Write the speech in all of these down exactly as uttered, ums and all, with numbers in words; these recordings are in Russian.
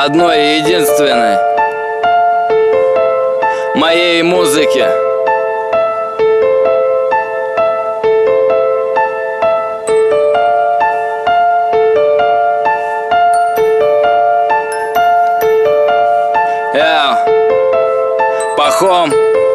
одной и единственной моей музыки. Я Пахом.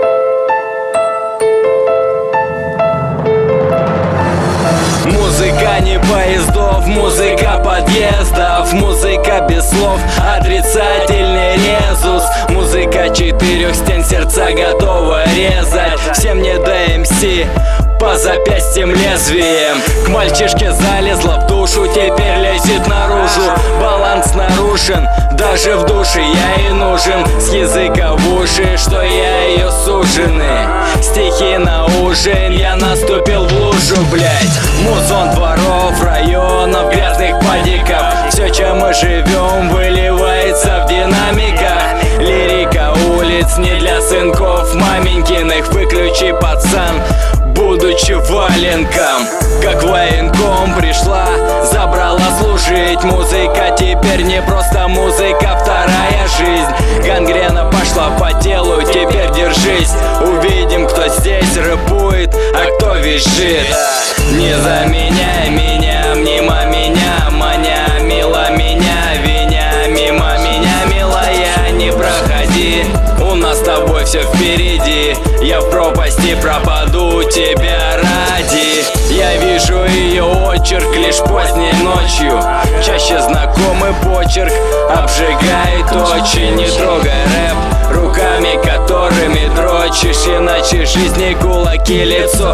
Музыка не поездов, музыка подъездов, музыка без слов, отрицательный резус. Музыка четырех стен, сердца готова резать. Всем не до эм си, по запястьям лезвием. К мальчишке залезла в душу, теперь лезет наружу. Баланс нарушен, даже в душе я и нужен. С языка в уши, что я ее суженый. Стихи на ужин, я наступил в лужу, блять. Музон дворов, районов, грязных падиков. Все, чем мы живем, выливается в динамиках. Лирика улиц не для сынков маменькиных. Выключи, пацан, будучи валенком. Как военком пришла, забрала служить. Музыка теперь не просто музыка, вторая жизнь. Гангрена пошла по телу, теперь держись. Увидим, кто здесь рэпует, а кто визжит. Не заменяй меня, мимо меня, маня, мила меня, виня, мимо меня, милая, не проходи. У нас с тобой все впереди, я в пропасти пропаду тебя ради. Я вижу ее очерк лишь поздней ночью. Чаще знакомый почерк обжигает очень. Не трогай рэп руками, которыми дрочишь, иначе жизни кулаки лицо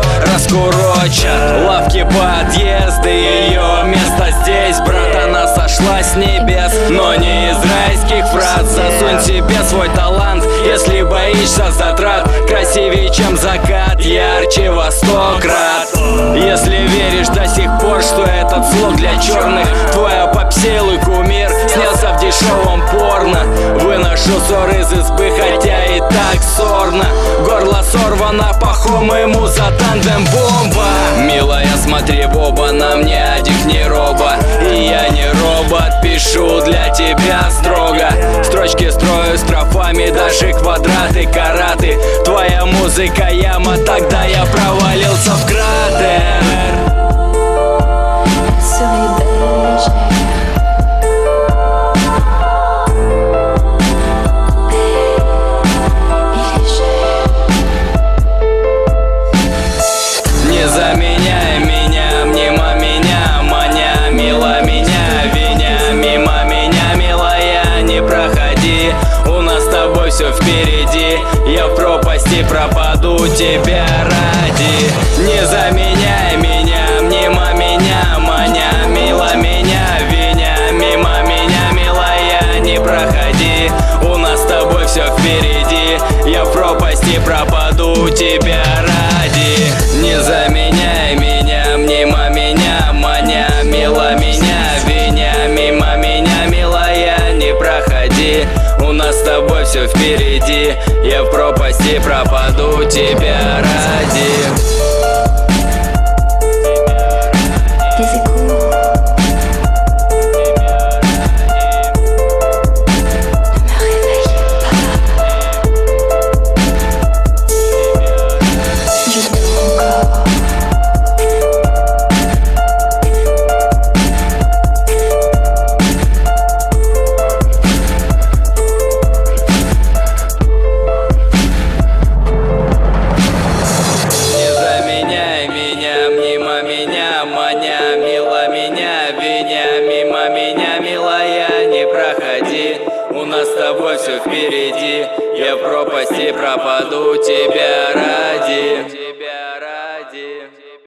раскурочат. Лавки, подъезды, ее место здесь, брат. Она сошла с небес, но не из райских фраз. Засунь себе свой талант, если боишься затрат. Красивее, чем закат, ярче во сто крат. Если веришь до сих пор, что этот слог для черных, твой опопселый кумир снялся в дешевом порно. Выношу ссор из избы, хотя и так сорно. Горло сорвано, Пахом ему за тандем бомба. Милая, смотри в оба, на мне одних не роба. И я не робот, пишу для тебя строго. Строчки строю строфами, даже квадраты, караты. Твоя музыка яма, тогда я провалился в кратер. Не заменяй меня, мимо меня, маня, мила меня, виня, мимо меня, милая, не проходи. У нас с тобой все впереди, я в пропасти пропаду тебя ради. Не заменяй меня, мимо меня, маня, мила меня, виня, мимо меня, милая, не проходи. У нас с тобой все впереди, я в пропасти пропаду тебя ради. Не заменяй меня, мимо меня, маня, мила меня, виня, мимо меня, милая, не проходи. У нас с тобой все впереди, я в пропасти пропаду тебя ради. Маня, мила меня, виня, мимо меня, милая, не проходи. У нас с тобой все впереди, я в пропасти пропаду тебя ради.